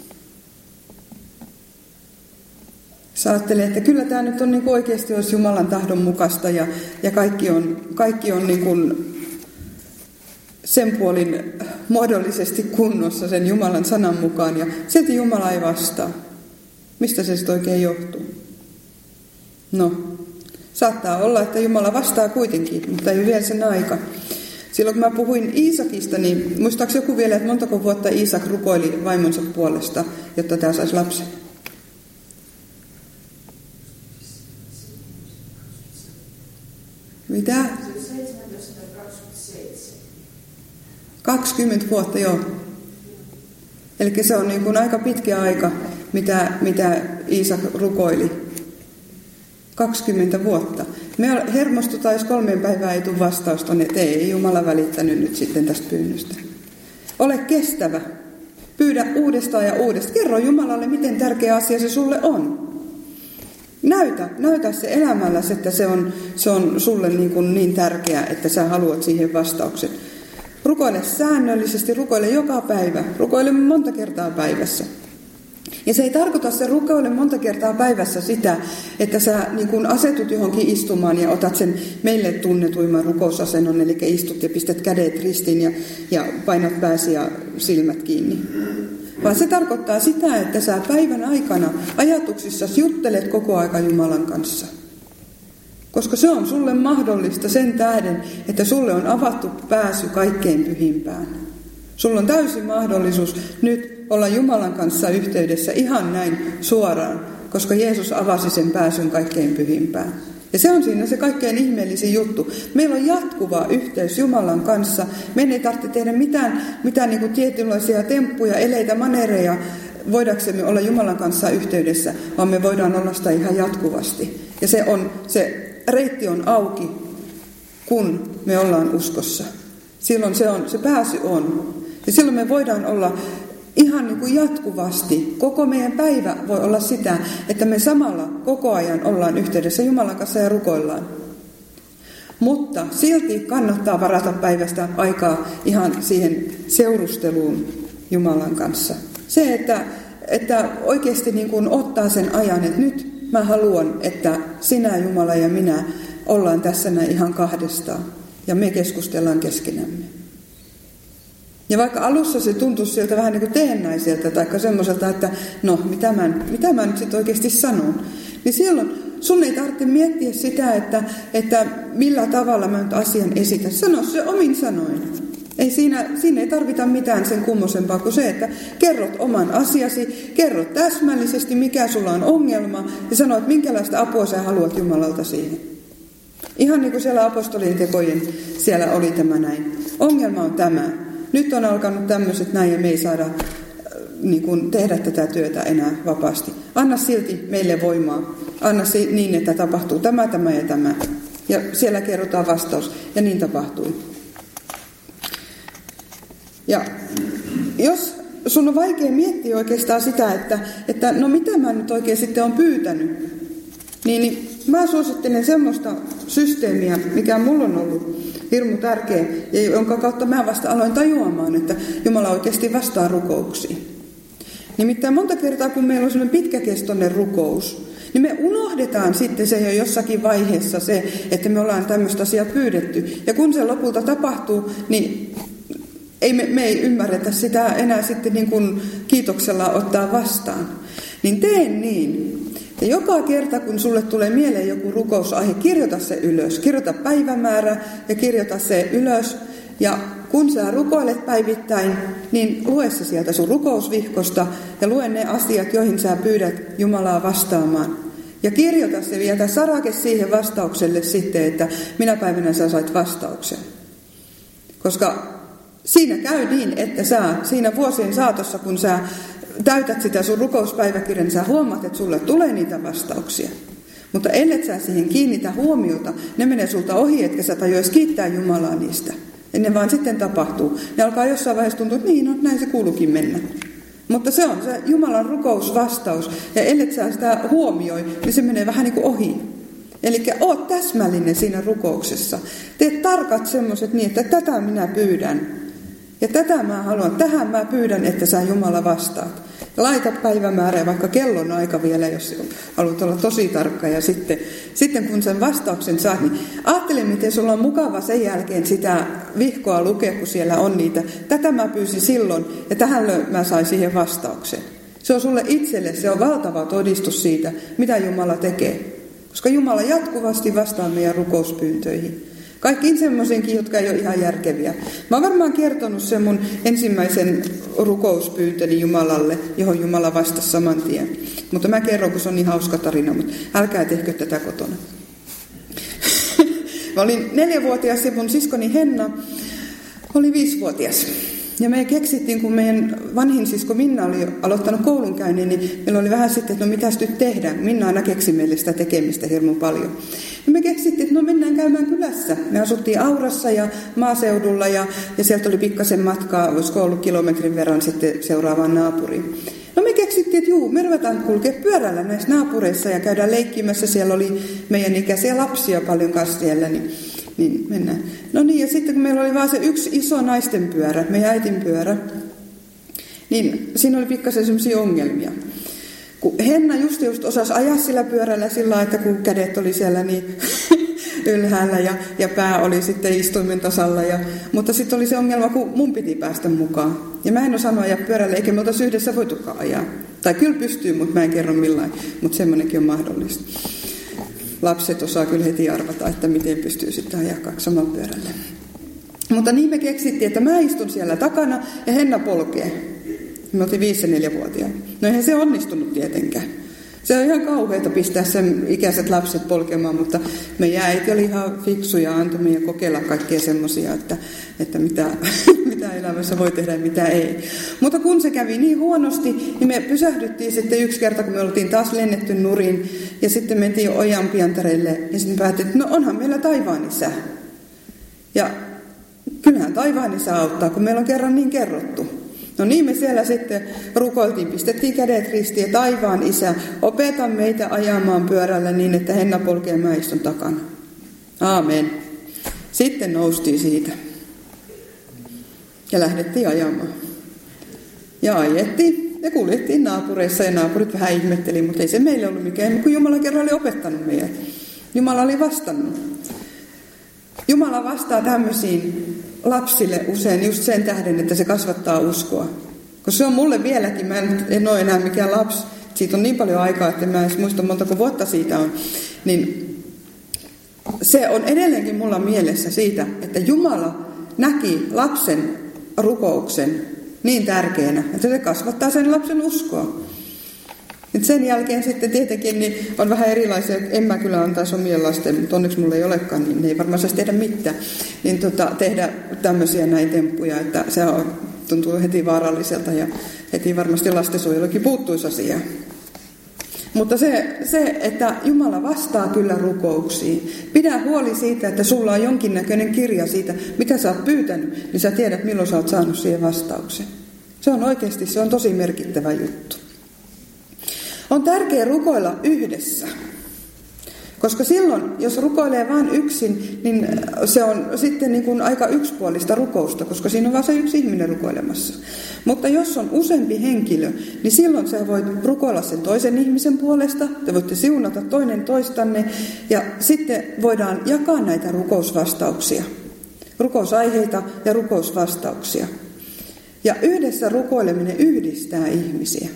Sä ajattelee, että kyllä tämä nyt on niin kuin oikeasti olisi Jumalan tahdon mukaista ja kaikki on niin kuin sen puolin muodollisesti kunnossa sen Jumalan sanan mukaan ja silti Jumala ei vastaa. Mistä se sitten oikein johtuu? No, saattaa olla, että Jumala vastaa kuitenkin, mutta ei vielä sen aika. Silloin kun mä puhuin Iisakista, niin muistaako joku vielä, että montako vuotta Iisak rukoili vaimonsa puolesta, jotta tämä saisi lapsen? Mitä? 20 vuotta, joo. Eli se on niin kuin aika pitkä aika, mitä Iisak rukoili. 20 vuotta. Me hermostutaan, jos 3 päivää ei tule vastausta, niin ei Jumala välittänyt nyt sitten tästä pyynnöstä. Ole kestävä. Pyydä uudestaan ja uudestaan. Kerro Jumalalle, miten tärkeä asia se sulle on. Näytä se elämälläsi, että se on sulle niin tärkeää, että sä haluat siihen vastauksen. Rukoile säännöllisesti, rukoile joka päivä, rukoile monta kertaa päivässä. Ja se ei tarkoita se rukoile monta kertaa päivässä sitä, että sä niin kun asetut johonkin istumaan ja otat sen meille tunnetuimman rukousasennon, eli istut ja pistät kädet ristiin ja painat pääsi ja silmät kiinni. Vaan se tarkoittaa sitä, että sä päivän aikana ajatuksissasi juttelet koko aika Jumalan kanssa. Koska se on sulle mahdollista sen tähden, että sulle on avattu pääsy kaikkein pyhimpään. Sulla on täysi mahdollisuus nyt olla Jumalan kanssa yhteydessä ihan näin suoraan, koska Jeesus avasi sen pääsyn kaikkein pyhimpään. Ja se on siinä se kaikkein ihmeellisin juttu. Meillä on jatkuva yhteys Jumalan kanssa. Meidän ei tarvitse tehdä mitään niin kuin tietynlaisia temppuja, eleitä, manereja, voidaksemme olla Jumalan kanssa yhteydessä, vaan me voidaan olla sitä ihan jatkuvasti. Ja se reitti on auki, kun me ollaan uskossa. Silloin se pääsy on. Ja silloin me voidaan olla ihan niin kuin jatkuvasti. Koko meidän päivä voi olla sitä, että me samalla koko ajan ollaan yhteydessä Jumalan kanssa ja rukoillaan. Mutta silti kannattaa varata päivästä aikaa ihan siihen seurusteluun Jumalan kanssa. Se, että oikeasti niin kuin ottaa sen ajan, että nyt mä haluan, että sinä Jumala ja minä ollaan tässä näin ihan kahdestaan. Ja me keskustellaan keskenämme. Ja vaikka alussa se tuntuisi sieltä vähän niin kuin teennäiseltä tai semmoiselta, että no, mitä mä nyt sitten oikeasti sanon, niin silloin sun ei tarvitse miettiä sitä, että millä tavalla mä nyt asian esitän. Sano se omin sanoin. Ei siinä ei tarvita mitään sen kummosempaa kuin se, että kerrot oman asiasi, kerrot täsmällisesti, mikä sulla on ongelma, ja sanoit, minkälaista apua sä haluat Jumalalta siihen. Ihan niin kuin siellä apostolien tekojen, siellä oli tämä näin. Ongelma on tämä. Nyt on alkanut tämmöiset näin, ja me ei saada niin kuin tehdä tätä työtä enää vapaasti. Anna silti meille voimaa. Anna niin, että tapahtuu tämä ja tämä. Ja siellä kerrotaan vastaus, ja niin tapahtui. Ja jos sun on vaikea miettiä oikeastaan sitä, että no mitä mä nyt oikein sitten on pyytänyt, niin mä suosittelen semmoista systeemiä, mikä mulla on ollut hirmu tärkeä, ja jonka kautta mä vasta aloin tajuamaan, että Jumala oikeasti vastaa rukouksiin. Nimittäin monta kertaa, kun meillä on semmoinen pitkäkestoinen rukous, niin me unohdetaan sitten se jo jossakin vaiheessa se, että me ollaan tämmöistä asiaa pyydetty. Ja kun se lopulta tapahtuu, niin me ei ymmärretä sitä enää sitten niin kuin kiitoksella ottaa vastaan. Niin teen niin. Ja joka kerta, kun sulle tulee mieleen joku rukousaihe, kirjoita se ylös. Kirjoita päivämäärä ja kirjoita se ylös. Ja kun sä rukoilet päivittäin, niin lue se sieltä sun rukousvihkosta ja lue ne asiat, joihin sä pyydät Jumalaa vastaamaan. Ja kirjoita se vielä sarake siihen vastaukselle sitten, että minä päivänä sä sait vastauksen. Koska siinä käy niin, että sä siinä vuosien saatossa, kun sä täytät sitä sun rukouspäiväkirjan, niin sä huomaat, että sulle tulee niitä vastauksia. Mutta ellet sä siihen kiinnitä huomiota, ne menee sulta ohi, etkä sä tajuisi kiittää Jumalaa niistä. Ja ne vaan sitten tapahtuu. Ne alkaa jossain vaiheessa tuntua, että niin, no näin se kuuluukin mennä. Mutta se on se Jumalan rukousvastaus. Ja ellet sä sitä huomioi, niin se menee vähän niin kuin ohi. Eli oot täsmällinen siinä rukouksessa. Teet tarkat semmoiset niin, että tätä minä pyydän. Ja tätä mä haluan, tähän mä pyydän, että sä Jumala vastaat. Ja laita päivämäärä, vaikka kellon aika vielä, jos haluat olla tosi tarkka. Ja sitten kun sen vastauksen saat, niin ajattele, miten sulla on mukava sen jälkeen sitä vihkoa lukea, kun siellä on niitä. Tätä mä pyysin silloin, ja tähän mä sain siihen vastauksen. Se on sulle itselle, se on valtava todistus siitä, mitä Jumala tekee. Koska Jumala jatkuvasti vastaa meidän rukouspyyntöihin. Kaikkiin semmoisenkin, jotka ei ole ihan järkeviä. Mä oon varmaan kertonut sen mun ensimmäisen rukouspyyntöni Jumalalle, johon Jumala vastasi saman tien. Mutta mä kerron, kun se on niin hauska tarina, mutta älkää tehkö tätä kotona. Mä olin 4-vuotias ja mun siskoni Henna oli 5-vuotias. Ja me keksittiin, kun meidän vanhin sisko Minna oli aloittanut koulunkäynnin, niin meillä oli vähän sitten, että no mitäs nyt tehdään. Minna aina keksi meille sitä tekemistä hirmu paljon. Ja me keksittiin, että no mennään käymään kylässä. Me asuttiin Aurassa ja maaseudulla ja sieltä oli pikkasen matkaa, olisiko ollut kilometrin verran sitten seuraavaan naapuriin. No me keksittiin, että me ruvetaan kulkea pyörällä näissä naapureissa ja käydään leikkimässä. Siellä oli meidän ikäisiä lapsia paljon kanssa siellä, niin mennään. No niin, ja sitten kun meillä oli vaan se yksi iso naisten pyörä, meidän äitin pyörä, niin siinä oli pikkasen sellaisia ongelmia. Kun Henna just osasi ajaa sillä pyörällä sillä lailla, että kun kädet oli siellä niin ylhäällä ja pää oli sitten istuimen tasalla. Mutta sitten oli se ongelma, kun mun piti päästä mukaan. Ja mä en osannut ajaa pyörällä, eikä me oltaisi yhdessä voitukaan ajaa. Tai kyllä pystyy, mutta mä en kerro millain. Mutta semmoinenkin on mahdollista. Lapset osaa kyllä heti arvata, että miten pystyy sitten ajaa 2 samalla pyörällä. Mutta niin me keksittiin, että mä istun siellä takana ja Henna polkee. Me oltiin 5- ja 4-vuotiaita. No eihän se onnistunut tietenkään. Se on ihan kauheata pistää sen ikäiset lapset polkemaan, mutta meidän äiti oli ihan fiksu ja antoi meidän kokeilla kaikkea semmoisia, että mitä elämässä voi tehdä ja mitä ei. Mutta kun se kävi niin huonosti, niin me pysähdyttiin sitten yksi kerta, kun me oltiin taas lennetty nurin ja sitten mentiin Ojanpientareille ja sitten päätettiin, että no onhan meillä taivaan isä. Ja kyllähän taivaan isä auttaa, kun meillä on kerran niin kerrottu. No niin, me siellä sitten rukoiltiin, pistettiin kädet ristiin ja taivaan isä, opeta meitä ajamaan pyörällä niin, että Henna polkee, mä istun takana. Aamen. Sitten noustiin siitä ja lähdettiin ajamaan. Ja ajettiin ja kuljettiin naapureissa ja naapurit vähän ihmetteli, mutta ei se meille ollut mikään, kun Jumala kerran oli opettanut meidät. Jumala oli vastannut. Jumala vastaa tämmöisiin lapsille usein just sen tähden, että se kasvattaa uskoa. Koska se on mulle vieläkin, mä en ole enää mikään lapsi, siitä on niin paljon aikaa, että mä en edes muista montako vuotta siitä on, niin se on edelleenkin mulla mielessä siitä, että Jumala näki lapsen rukouksen niin tärkeänä, että se kasvattaa sen lapsen uskoa. Et sen jälkeen sitten tietenkin niin on vähän erilaisia, en mä kyllä antaisi omien lasten, mutta onneksi mulla ei olekaan, niin ne ei varmaan saisi tehdä mitään, niin tehdä tämmöisiä näin temppuja, että se tuntuu heti vaaralliselta ja heti varmasti lastensuojelukin puuttuisi asiaan. Mutta se, että Jumala vastaa kyllä rukouksiin. Pidä huoli siitä, että sulla on jonkinnäköinen kirja siitä, mitä sä oot pyytänyt, niin sä tiedät, milloin sä oot saanut siihen vastauksen. Se on oikeasti, se on tosi merkittävä juttu. On tärkeää rukoilla yhdessä, koska silloin, jos rukoilee vain yksin, niin se on sitten niin kuin aika yksipuolista rukousta, koska siinä on vain se yksi ihminen rukoilemassa. Mutta jos on useampi henkilö, niin silloin sä voit rukoilla sen toisen ihmisen puolesta, te voitte siunata toinen toistanne, ja sitten voidaan jakaa näitä rukousvastauksia, rukousaiheita ja rukousvastauksia. Ja yhdessä rukoileminen yhdistää ihmisiä.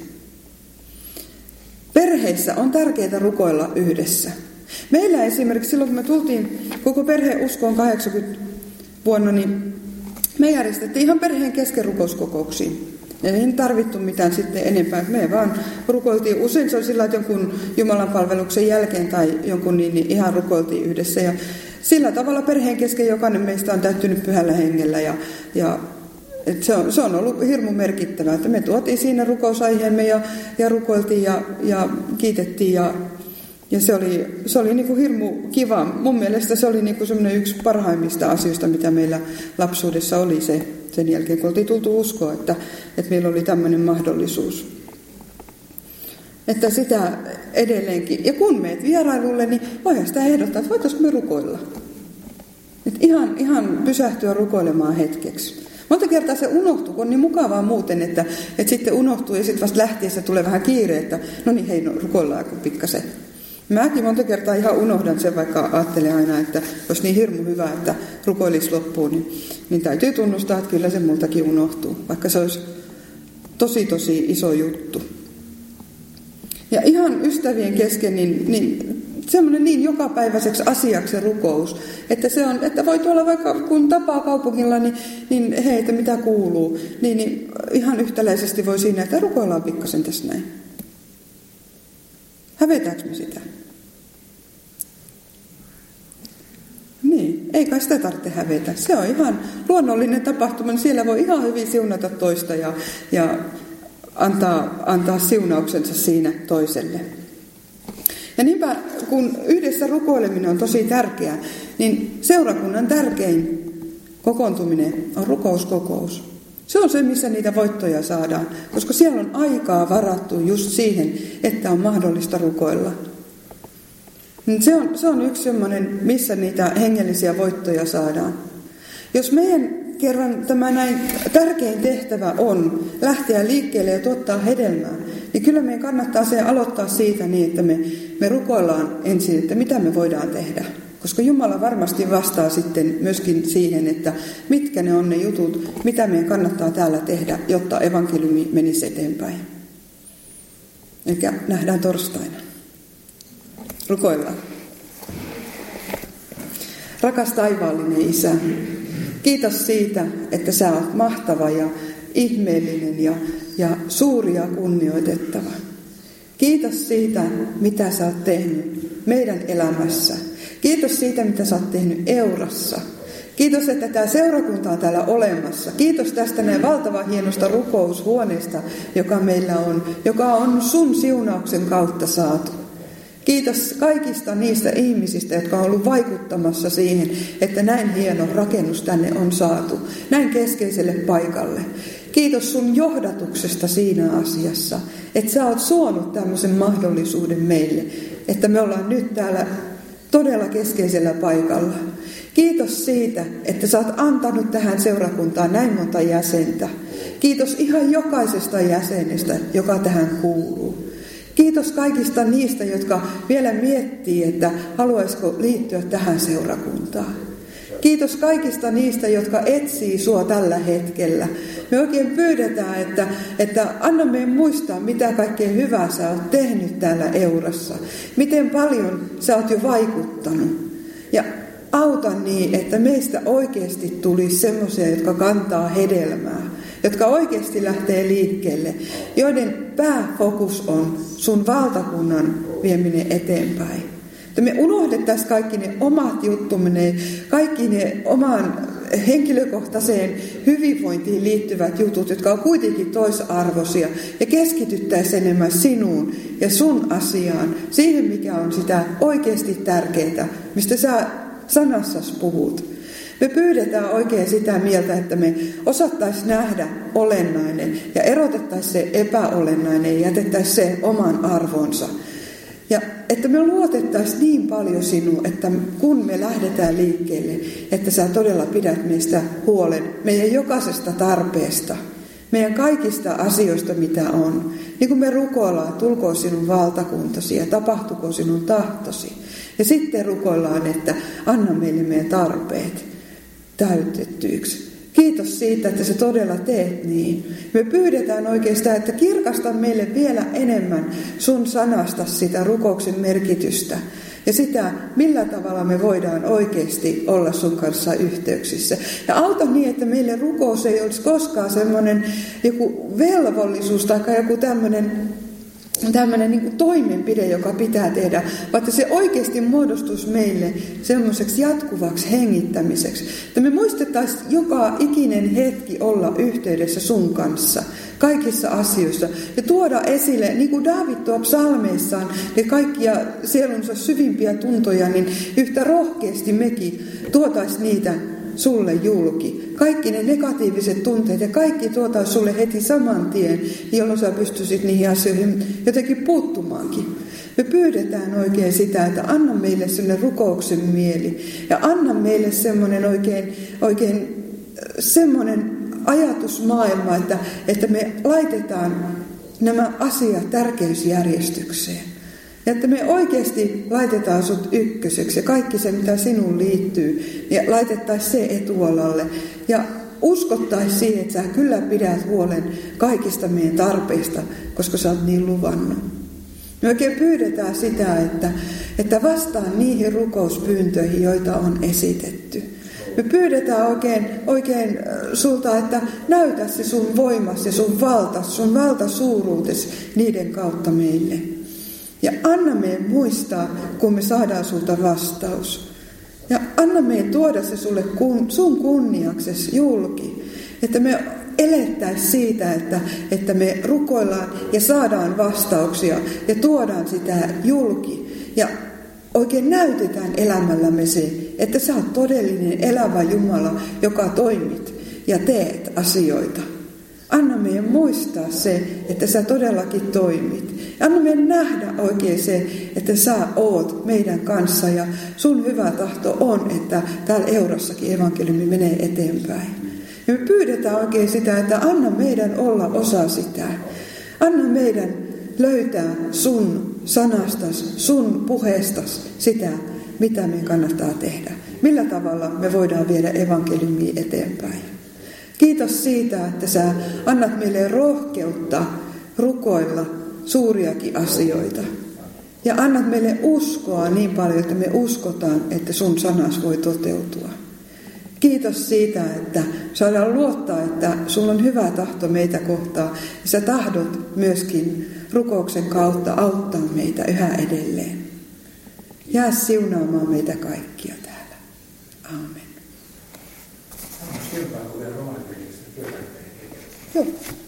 Perheissä on tärkeää rukoilla yhdessä. Meillä esimerkiksi silloin, kun me tultiin koko perheen uskoon 80 vuonna, niin me järjestettiin ihan perheen kesken rukouskokouksiin. Ei tarvittu mitään sitten enempää. Me vaan rukoiltiin. Usein se oli sillä, että jonkun Jumalan palveluksen jälkeen tai jonkun niin ihan rukoiltiin yhdessä. Ja sillä tavalla perheen kesken jokainen meistä on täyttynyt pyhällä hengellä ja se on ollut hirmu merkittävää, että me tuotiin siinä rukousaiheemme ja rukoiltiin ja kiitettiin ja se oli niin kuin hirmu kiva. Mun mielestä se oli niin kuin semmoinen yksi parhaimmista asioista, mitä meillä lapsuudessa oli sen jälkeen, kun oltiin tultu uskoa, että meillä oli tämmöinen mahdollisuus. Että sitä edelleenkin. Ja kun meet vierailulle, niin voidaan sitä ehdottaa, että voitaisiinko me rukoilla. Että ihan pysähtyä rukoilemaan hetkeksi. Monta kertaa se unohtuu, kun on niin mukavaa muuten, että sitten unohtuu ja sitten vasta lähtiessä tulee vähän kiire, että no niin hei, no rukoillaan pikkasen. Mäkin monta kertaa ihan unohdan sen, vaikka ajattelen aina, että olisi niin hirmu hyvä, että rukoilisi loppuun, niin täytyy tunnustaa, että kyllä se multakin unohtuu, vaikka se olisi tosi iso juttu. Ja ihan ystävien kesken, niin semmoinen niin jokapäiväiseksi asiaksi rukous, että se on, että voi tuolla vaikka kun tapaa kaupungilla, niin hei, että mitä kuuluu, niin ihan yhtäläisesti voi siinä, että rukoillaan pikkasen tässä näin. Hävetäänkö me sitä? Niin, ei kai sitä tarvitse hävetä. Se on ihan luonnollinen tapahtuma, niin siellä voi ihan hyvin siunata toista ja antaa siunauksensa siinä toiselle. Ja niinpä, kun yhdessä rukoileminen on tosi tärkeää, niin seurakunnan tärkein kokoontuminen on rukouskokous. Se on se, missä niitä voittoja saadaan, koska siellä on aikaa varattu just siihen, että on mahdollista rukoilla. Se on yksi semmoinen, missä niitä hengellisiä voittoja saadaan. Jos meidän kerran tämä näin tärkein tehtävä on lähteä liikkeelle ja tuottaa hedelmää, niin kyllä meidän kannattaa se aloittaa siitä niin, että me rukoillaan ensin, että mitä me voidaan tehdä. Koska Jumala varmasti vastaa sitten myöskin siihen, että mitkä ne on ne jutut, mitä meidän kannattaa täällä tehdä, jotta evankeliumi menisi eteenpäin. Eli nähdään torstaina. Rukoillaan. Rakas taivaallinen Isä, kiitos siitä, että sä oot mahtava ja ihmeellinen ja ja suuri ja kunnioitettava. Kiitos siitä, mitä sä oot tehnyt meidän elämässä. Kiitos siitä, mitä sä oot tehnyt Eurassa. Kiitos, että tämä seurakunta on täällä olemassa. Kiitos tästä näin valtavan hienosta rukoushuoneesta, joka meillä on, joka on sun siunauksen kautta saatu. Kiitos kaikista niistä ihmisistä, jotka on ollut vaikuttamassa siihen, että näin hieno rakennus tänne on saatu, näin keskeiselle paikalle. Kiitos sun johdatuksesta siinä asiassa, että sä oot suonut tämmöisen mahdollisuuden meille, että me ollaan nyt täällä todella keskeisellä paikalla. Kiitos siitä, että sä oot antanut tähän seurakuntaan näin monta jäsentä. Kiitos ihan jokaisesta jäsenestä, joka tähän kuuluu. Kiitos kaikista niistä, jotka vielä miettii, että haluaisiko liittyä tähän seurakuntaan. Kiitos kaikista niistä, jotka etsii sua tällä hetkellä. Me oikein pyydetään, että anna meidän muistaa, mitä kaikkea hyvää sä oot tehnyt täällä Eurassa. Miten paljon sä oot jo vaikuttanut. Ja auta niin, että meistä oikeasti tulisi semmoisia, jotka kantaa hedelmää. Jotka oikeasti lähtee liikkeelle, joiden pääfokus on sun valtakunnan vieminen eteenpäin. Että me unohdettaisiin kaikki ne omat juttumme, kaikki ne omaan henkilökohtaiseen hyvinvointiin liittyvät jutut, jotka on kuitenkin toisarvoisia, ja keskityttäisiin enemmän sinuun ja sun asiaan, siihen mikä on sitä oikeasti tärkeää, mistä sä sanassasi puhut. Me pyydetään oikein sitä mieltä, että me osattaisiin nähdä olennainen ja erotettaisiin se epäolennainen ja jätettäisiin se oman arvonsa. Ja että me luotettaisiin niin paljon sinua, että kun me lähdetään liikkeelle, että sä todella pidät meistä huolen, meidän jokaisesta tarpeesta, meidän kaikista asioista, mitä on. Niin kuin me rukoillaan, tulkoon sinun valtakuntasi ja tapahtukoon sinun tahtosi. Ja sitten rukoillaan, että anna meille meidän tarpeet täytettyiksi. Kiitos siitä, että sä todella teet niin. Me pyydetään oikeastaan, että kirkasta meille vielä enemmän sun sanasta sitä rukouksen merkitystä. Ja sitä, millä tavalla me voidaan oikeasti olla sun kanssa yhteyksissä. Ja auta niin, että meille rukous ei olisi koskaan semmoinen joku velvollisuus tai joku tämmöinen niin kuin toimenpide, joka pitää tehdä, vaikka se oikeasti muodostuisi meille semmoiseksi jatkuvaksi hengittämiseksi. Että me muistettaisiin joka ikinen hetki olla yhteydessä sun kanssa, kaikissa asioissa. Ja tuoda esille, niin kuin Daavid tuo psalmeissaan, ne kaikkia sielunsa syvimpiä tuntoja, niin yhtä rohkeasti mekin tuotaisiin niitä sulle julki. Kaikki ne negatiiviset tunteet ja kaikki tuotaan sulle heti saman tien, jolloin sä pystyisit niihin asioihin jotenkin puuttumaankin. Me pyydetään oikein sitä, että anna meille sellainen rukouksen mieli ja anna meille semmoinen oikein semmoinen ajatusmaailma, että me laitetaan nämä asiat tärkeysjärjestykseen. Ja että me oikeasti laitetaan sut ykköseksi ja kaikki se, mitä sinuun liittyy, ja laitettaisiin se etualalle. Ja uskottaisiin siihen, että sä kyllä pidät huolen kaikista meidän tarpeista, koska sä oot niin luvannut. Me oikein pyydetään sitä, että vastaan niihin rukouspyyntöihin, joita on esitetty. Me pyydetään oikein sulta, että näytä se sun voimas ja sun valtasuuruutesi niiden kautta meille. Ja anna meidän muistaa, kun me saadaan sulta vastaus. Ja anna meidän tuoda se sulle sun kunniaksesi julki. Että me elettäisiin siitä, että me rukoillaan ja saadaan vastauksia ja tuodaan sitä julki. Ja oikein näytetään elämällämme se, että sä oot todellinen elävä Jumala, joka toimit ja teet asioita. Anna meidän muistaa se, että sä todellakin toimit. Anna meidän nähdä oikein se, että sä oot meidän kanssa ja sun hyvä tahto on, että täällä Eurossakin evankeliumi menee eteenpäin. Ja me pyydetään oikein sitä, että anna meidän olla osa sitä. Anna meidän löytää sun sanastas, sun puheestas sitä, mitä meidän kannattaa tehdä. Millä tavalla me voidaan viedä evankeliumia eteenpäin. Kiitos siitä, että sä annat meille rohkeutta rukoilla suuriakin asioita. Ja annat meille uskoa niin paljon, että me uskotaan, että sun sanas voi toteutua. Kiitos siitä, että saadaan luottaa, että sulla on hyvä tahto meitä kohtaan. Ja sä tahdot myöskin rukouksen kautta auttaa meitä yhä edelleen. Jää siunaamaan meitä kaikkia täällä. Aamen. Joo.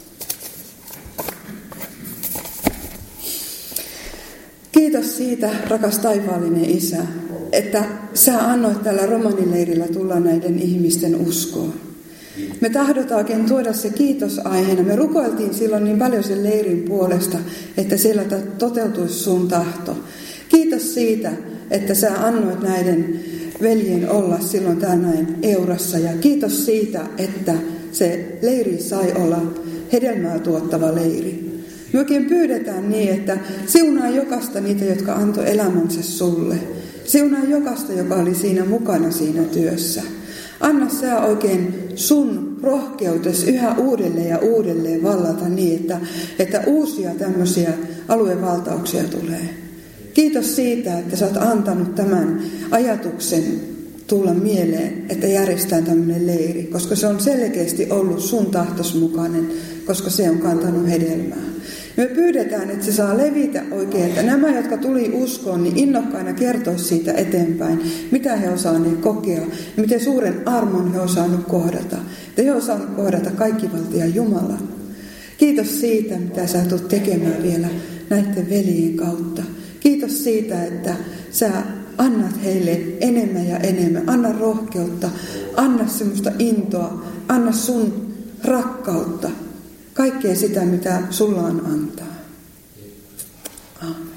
Kiitos siitä, rakas taivaallinen Isä, että sä annoit tällä romanileirillä tulla näiden ihmisten uskoon. Me tahdotaankin tuoda se kiitosaiheena. Me rukoiltiin silloin niin paljon sen leirin puolesta, että siellä toteutuisi sun tahto. Kiitos siitä, että sä annoit näiden veljen olla silloin täällä näin Eurassa. Ja kiitos siitä, että se leiri sai olla hedelmää tuottava leiri. Me oikein pyydetään niin, että siunaa jokaista niitä, jotka antoi elämänsä sulle. Siunaa jokaista, joka oli siinä mukana siinä työssä. Anna sä oikein sun rohkeutes yhä uudelleen ja uudelleen vallata niin, että uusia tämmöisiä aluevaltauksia tulee. Kiitos siitä, että sä oot antanut tämän ajatuksen tulla mieleen, että järjestetään tämmöinen leiri, koska se on selkeästi ollut sun tahtos mukainen, koska se on kantanut hedelmää. Me pyydetään, että se saa levitä oikein, että nämä, jotka tuli uskoon, niin innokkaina kertoisi siitä eteenpäin, mitä he osaaneet kokea, ja miten suuren armon he osaaneet kohdata. Että he osaaneet kohdata kaikkivaltiaan Jumalan. Kiitos siitä, mitä sä tulet tekemään vielä näiden veljen kautta. Kiitos siitä, että sä annat heille enemmän ja enemmän. Anna rohkeutta, anna semmoista intoa, anna sun rakkautta. Kaikkea sitä, mitä sulla on antaa. Amen.